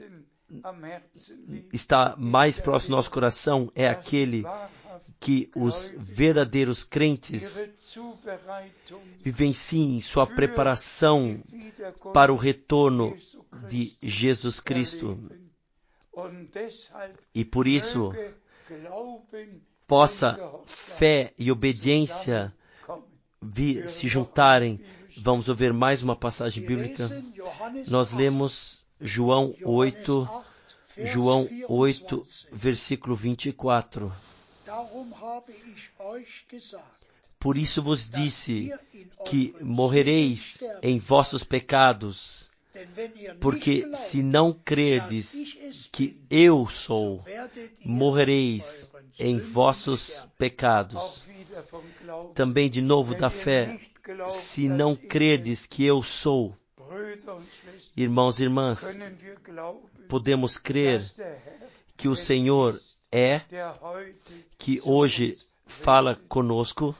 está mais próximo do nosso coração é aquele que os verdadeiros crentes vivenciem sua preparação para o retorno de Jesus Cristo. E por isso, possa fé e obediência se juntarem. Vamos ouvir mais uma passagem bíblica. Nós lemos João 8, versículo 24. Por isso vos disse que morrereis em vossos pecados, porque se não crerdes que eu sou, morrereis em vossos pecados. Também de novo da fé, se não crerdes que eu sou. Irmãos e irmãs, podemos crer que o Senhor é, que hoje fala conosco.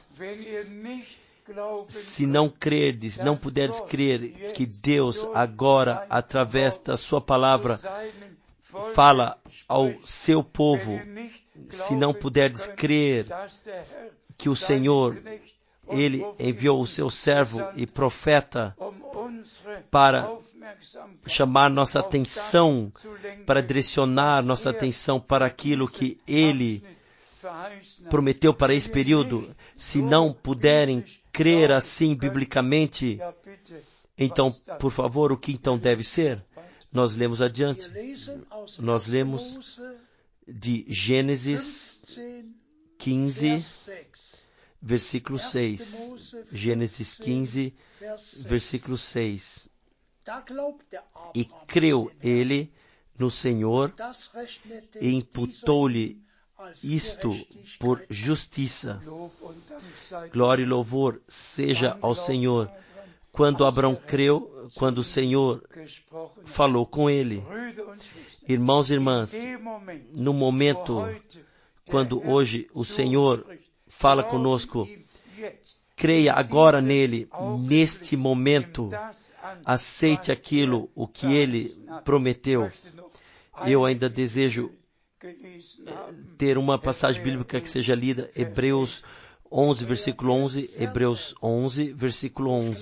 Se não crerdes, não puderes crer que Deus agora, através da sua palavra, fala ao seu povo, se não puderes crer que o Senhor, Ele enviou o seu servo e profeta para chamar nossa atenção, para direcionar nossa atenção para aquilo que Ele prometeu para esse período. Se não puderem crer assim biblicamente, então, por favor, o que então deve ser? Nós lemos adiante. Nós lemos de Gênesis 15, versículo 6. Gênesis 15, versículo 6. E creu ele no Senhor e imputou-lhe isto por justiça. Glória e louvor seja ao Senhor. Quando Abraão creu, quando o Senhor falou com ele. Irmãos e irmãs, no momento, quando hoje o Senhor fala conosco, creia agora nele, neste momento, aceite aquilo, o que ele prometeu. Eu ainda desejo ter uma passagem bíblica que seja lida, Hebreus 11, versículo 11, Hebreus 11, versículo 11.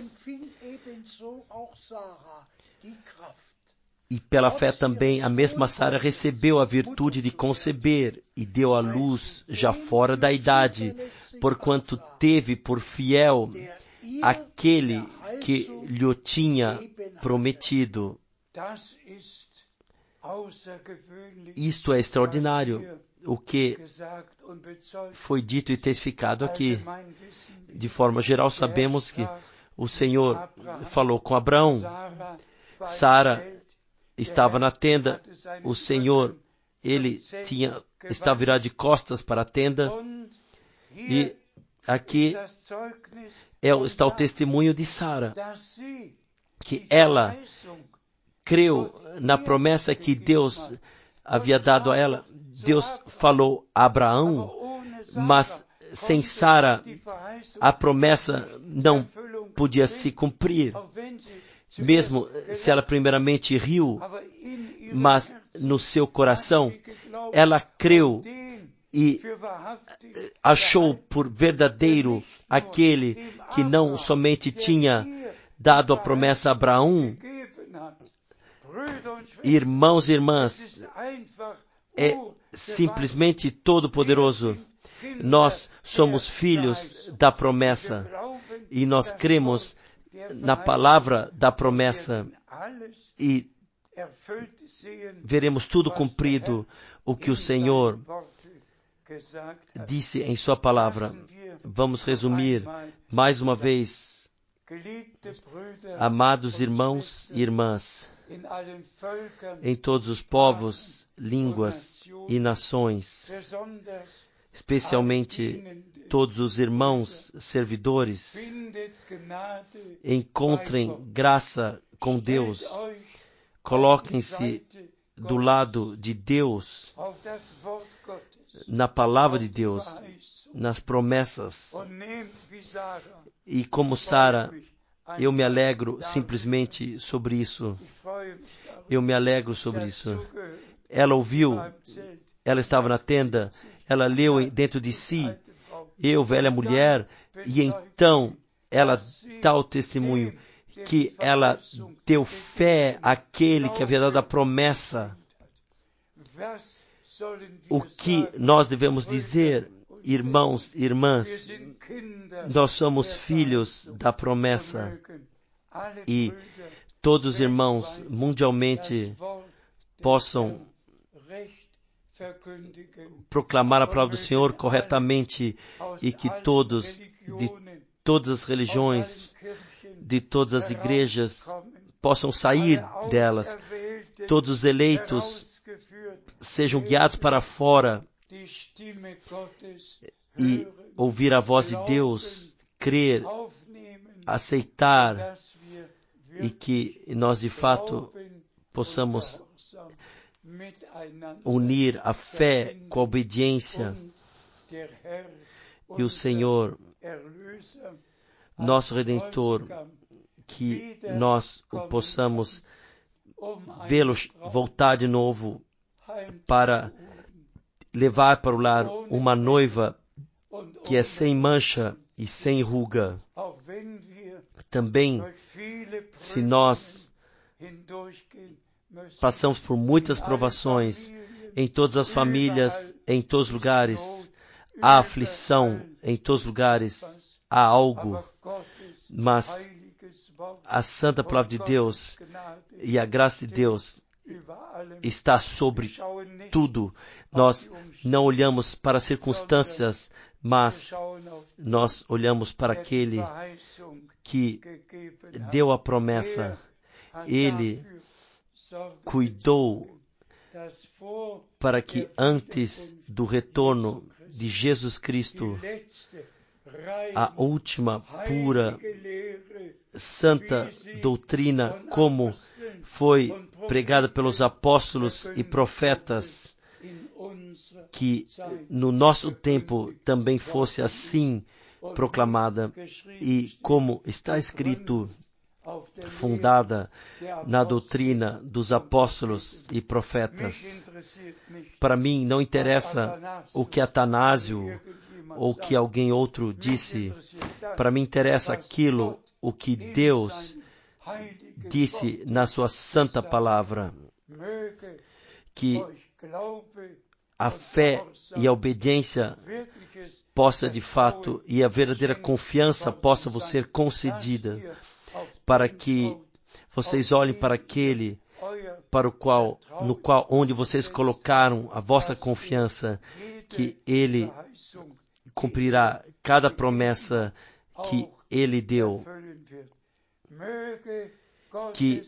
E pela fé também a mesma Sara recebeu a virtude de conceber e deu à luz já fora da idade, porquanto teve por fiel aquele que lhe tinha prometido. Isto é extraordinário, o que foi dito e testificado aqui. De forma geral, sabemos que o Senhor falou com Abraão. Sara estava na tenda. O Senhor, ele estava virado de costas para a tenda. E aqui está o testemunho de Sara, que ela creu na promessa que Deus havia dado a ela. Deus falou a Abraão, mas sem Sara a promessa não podia se cumprir. Mesmo se ela primeiramente riu, mas no seu coração ela creu e achou por verdadeiro aquele que não somente tinha dado a promessa a Abraão. Irmãos e irmãs, é simplesmente todo-poderoso. Nós somos filhos da promessa e nós cremos na palavra da promessa e veremos tudo cumprido o que o Senhor disse em sua palavra. Vamos resumir mais uma vez. Amados irmãos e irmãs, em todos os povos, línguas e nações, especialmente todos os irmãos servidores, encontrem graça com Deus, coloquem-se do lado de Deus, na palavra de Deus, nas promessas. E como Sara, eu me alegro simplesmente sobre isso. Eu me alegro sobre isso. Ela ouviu, ela estava na tenda, ela leu dentro de si, eu, velha mulher, e então ela dá o testemunho que ela deu fé àquele que havia dado a promessa. O que nós devemos dizer, irmãos e irmãs? Nós somos filhos da promessa e todos os irmãos mundialmente possam proclamar a palavra do Senhor corretamente e que todos, de todas as religiões, de todas as igrejas, possam sair delas. Todos os eleitos sejam guiados para fora e ouvir a voz de Deus, crer, aceitar e que nós de fato possamos unir a fé com a obediência e o Senhor, nosso Redentor, que nós possamos vê-lo voltar de novo para levar para o lar uma noiva que é sem mancha e sem ruga. Também, se nós passamos por muitas provações em todas as famílias, em todos os lugares, há aflição em todos os lugares, há algo, mas a santa palavra de Deus e a graça de Deus está sobre tudo. Nós não olhamos para as circunstâncias, mas nós olhamos para aquele que deu a promessa. Ele cuidou para que antes do retorno de Jesus Cristo, a última pura santa doutrina, como foi pregada pelos apóstolos e profetas, que no nosso tempo também fosse assim proclamada e como está escrito, fundada na doutrina dos apóstolos e profetas. Para mim não interessa o que Atanásio ou que alguém outro disse. Para mim interessa aquilo o que Deus disse na sua santa palavra. Que a fé e a obediência possa de fato e a verdadeira confiança possa vos ser concedida, para que vocês olhem para aquele onde vocês colocaram a vossa confiança, que Ele cumprirá cada promessa que Ele deu. Que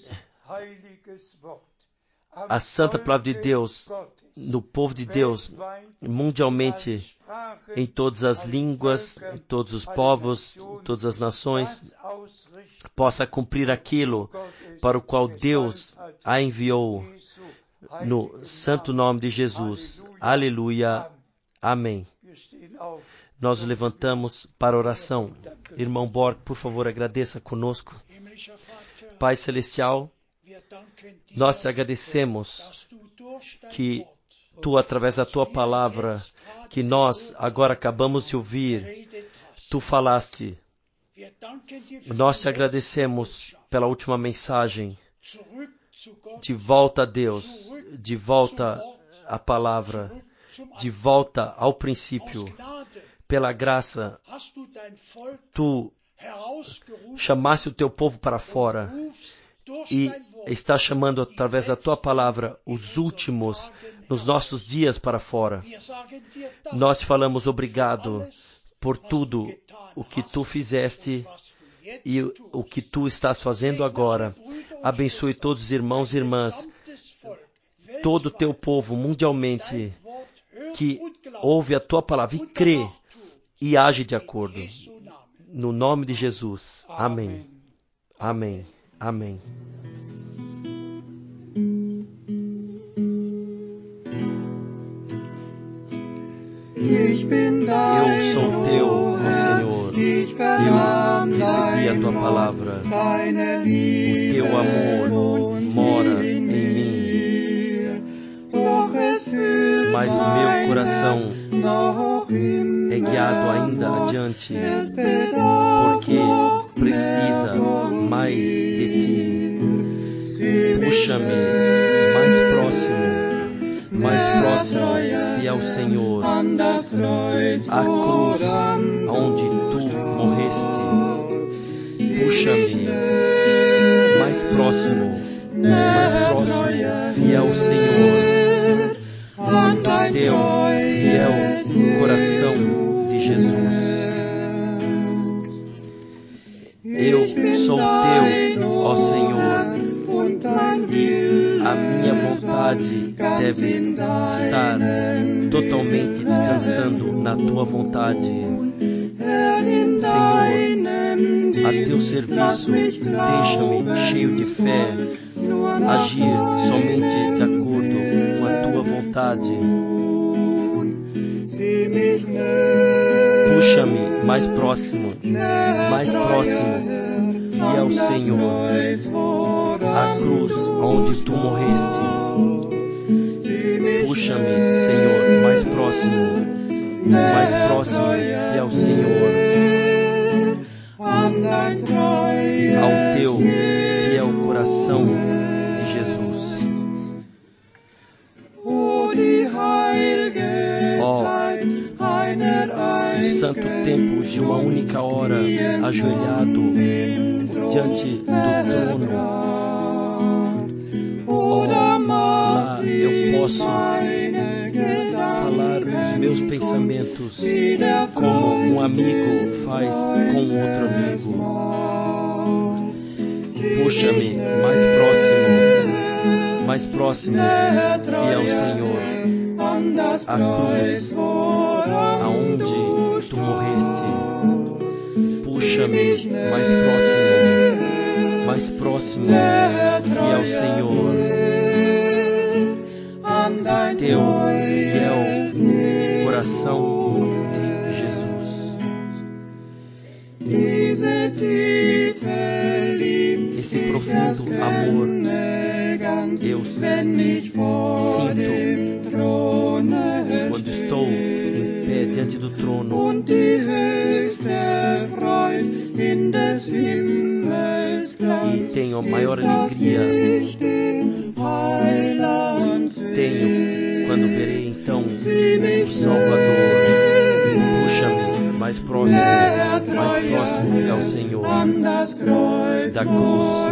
a santa palavra de Deus, no povo de Deus, mundialmente, em todas as línguas, em todos os povos, em todas as nações, possa cumprir aquilo para o qual Deus a enviou, no santo nome de Jesus. Aleluia. Amém. Nós nos levantamos para a oração. Irmão Borg, por favor, agradeça conosco. Pai Celestial, nós te agradecemos que Tu, através da Tua palavra, que nós agora acabamos de ouvir, Tu falaste. Nós te agradecemos pela última mensagem. De volta a Deus, de volta à palavra, de volta ao princípio. Pela graça, Tu chamaste o Teu povo para fora e está chamando através da Tua palavra os últimos nos nossos dias para fora. Nós te falamos obrigado por tudo o que Tu fizeste e o que Tu estás fazendo agora. Abençoe todos os irmãos e irmãs, todo o Teu povo mundialmente que ouve a Tua palavra e crê e age de acordo. No nome de Jesus. Amém. Amém. Amém. Eu sou Teu, ó Senhor. Eu recebi a Tua palavra. O Teu amor mora em mim. Mas o meu coração é guiado ainda adiante, porque precisa mais de Ti. Puxa-me mais próximo, fiel Senhor, à cruz onde Tu morreste. Puxa-me mais próximo, fiel Senhor, do Teu fiel coração de Jesus. Eu sou Teu, ó Senhor, e a minha vontade deve estar totalmente descansando na Tua vontade. Senhor, a Teu serviço, deixa-me cheio de fé, agir somente de acordo com a Tua vontade. Puxa-me mais próximo, fiel Senhor, à cruz onde Tu morreste. Puxa-me, Senhor, mais próximo, fiel Senhor, ao Teu fiel coração de Jesus. O santo tempo de uma única hora ajoelhado diante do trono. Lá eu posso falar os meus pensamentos como um amigo faz com outro amigo. Puxa-me mais próximo, fiel Senhor, à cruz aonde Tu morreste. Puxa-me mais próximo, fiel Senhor, do Teu fiel coração de Jesus. Esse profundo amor eu sinto quando estou em pé diante do trono e tenho a maior alegria quando verei então o Salvador. Puxa-me mais próximo, fiel Senhor, da cruz